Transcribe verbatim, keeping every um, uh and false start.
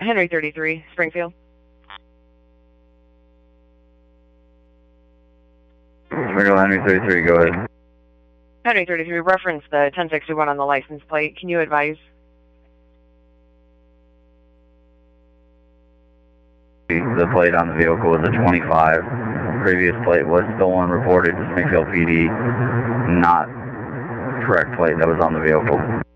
Henry thirty-three, Springfield. Springfield, Henry thirty-three, go ahead. Henry thirty-three, reference the ten sixty-one on the license plate. Can you advise? The plate on the vehicle was a twenty-five. Previous plate was stolen, reported to Springfield P D. Not correct plate that was on the vehicle.